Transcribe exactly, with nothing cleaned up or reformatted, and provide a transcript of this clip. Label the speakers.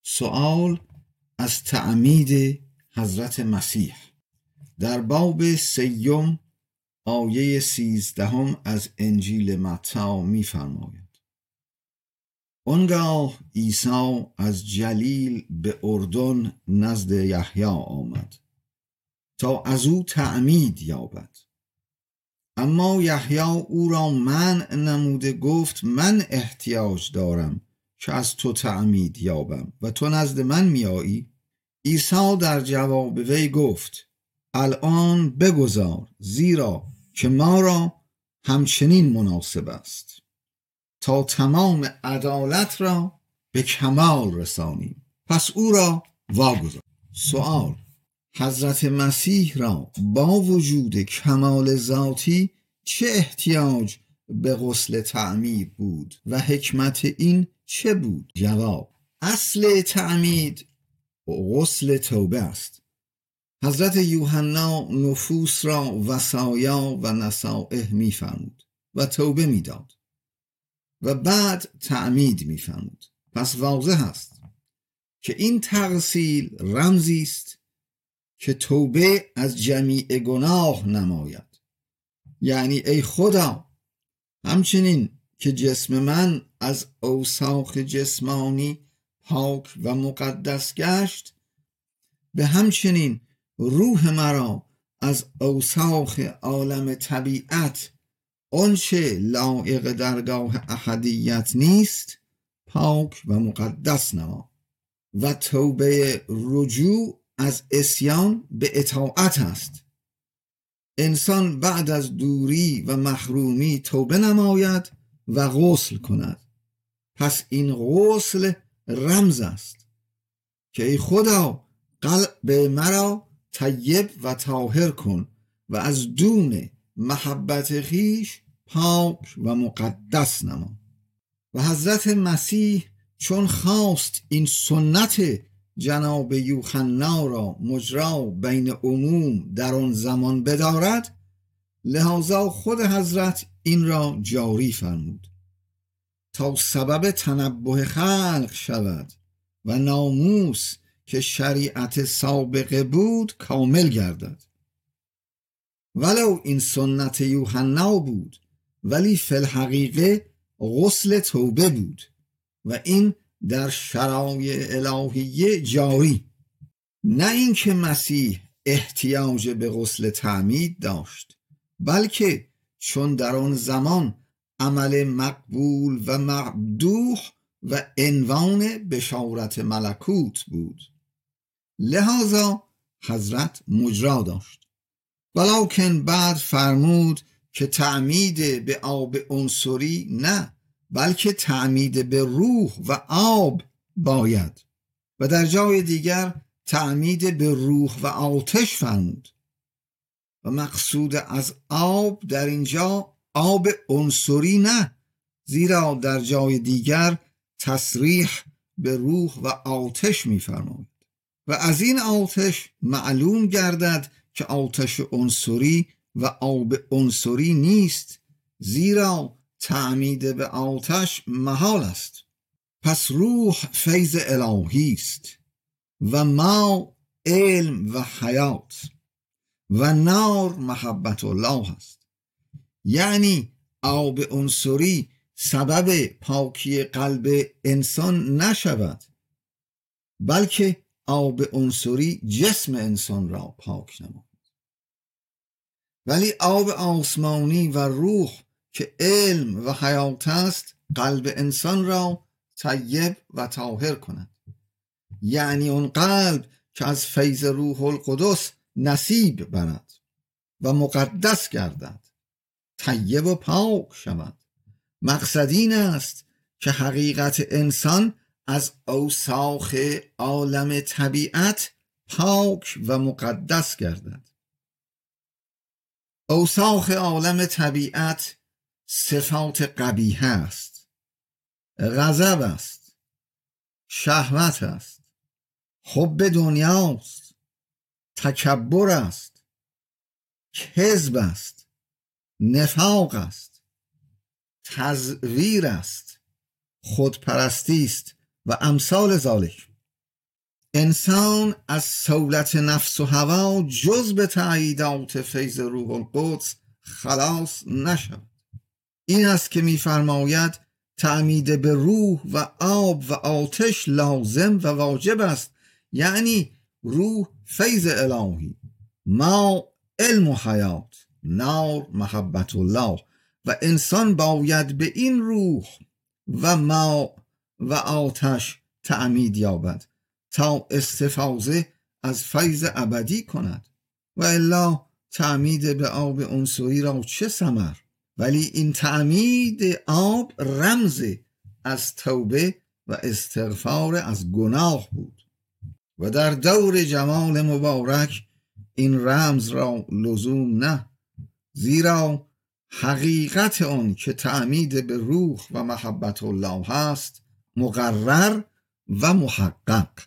Speaker 1: سؤال از تعمید حضرت مسیح در باب سیوم آیه سیزدهم از انجیل متی می فرماید: آنگاه عیسی از جلیل به اردن نزد یحیی آمد تا از او تعمید یابد. اما یحیی او را منع نموده، گفت: من احتیاج دارم که از تو تعمید یابم و تو نزد من میایی؟ عیسی در جواب وی گفت: الان بگذار، زیرا که ما را همچنین مناسب است تا تمام عدالت را به کمال رسانیم. پس او را واگذار. سوال: حضرت مسیح را با وجود کمال ذاتی چه احتیاج به غسل تعمید بود و حکمت این چه بود؟ جواب: اصل تعمید غسل توبه است. حضرت یوحنا نفوس را وصایا و نصائح می‌فرمود و توبه می‌داد و بعد تعمید می‌فرمود. پس واضح است که این تغسیل رمزی است که توبه از جمیع گناه نماید. یعنی ای خدا، همچنین که جسم من از اوساخ جسمانی پاک و مقدس گشت، به همچنین روح مرا از اوساخ عالم طبیعت، آنچه لایق درگاه احدیت نیست، پاک و مقدس نما. و توبه رجوع از عصیان به اطاعت است. انسان بعد از دوری و محرومی توبه نماید و غسل کند. پس این غسل رمز است که ای خدا، قلب مرا طیب و طاهر کن و از دون محبت خویش پاک و مقدس نما. و حضرت مسیح چون خواست این سنت جناب یوحنا را مجرا بین عموم در آن زمان بدارد، لذا خود حضرت این را جاری فرمود تا سبب تنبه خلق شود و ناموس که شریعت سابقه بود کامل گردد. ولو این سنت یوحنا بود، ولی فی الحقیقه غسل توبه بود و این در شرایع الهیه جاری. نه اینکه مسیح احتیاج به غسل تعمید داشت، بلکه چون در آن زمان عمل مقبول و ممدوح و عنوان بشارت ملکوت بود، لذا حضرت مجرا داشت. ولکن بعد فرمود که تعمید به آب عنصری نه، بلکه تعمید به روح و آب باید. و در جای دیگر تعمید به روح و آتش فرمود. و مقصود از آب در اینجا آب عنصری نه، زیرا در جای دیگر تصریح به روح و آتش می‌فرماید. و از این آتش معلوم گردد که آتش عنصری و آب عنصری نیست، زیرا تعمید به آتش محال است. پس روح فیض الهی است و ما علم و حیات و نار محبت الله است. یعنی آب عنصری سبب پاکی قلب انسان نشود، بلکه آب عنصری جسم انسان را پاک نماید. ولی آب آسمانی و روح که علم و حیات است، قلب انسان را طیب و طاهر کند. یعنی اون قلب که از فیض روح القدس نصیب برد و مقدس گردد، طیب و پاک شود. مقصد این است که حقیقت انسان از اوساخ عالم طبیعت پاک و مقدس گردد. اوساخ عالم طبیعت صفات قبیحه است، غضب است، شهوت است، حب دنیاست، تکبر است، کذب است، نفاق است، تزویر است، خودپرستی است و امثال ذالک. انسان از سولت نفس و هوا جز به تأییدات فیض روح القدس خلاص نشود. این است که می‌فرماید تعمید به روح و آب و آتش لازم و واجب است، یعنی روح فیض الهی، ما علم و حیات، نار محبت الله، و انسان باید به این روح و ما و آتش تعمید یابد تا استفاضه از فیض ابدی کند، و الا تعمید به آب عنصری را چه ثمر؟ ولی این تعمید آب رمز از توبه و استغفار از گناه بود و در دور جمال مبارک این رمز را لزوم نه، زیرا حقیقت آن که تعمید به روح و محبت الله هست مقرر و محقق.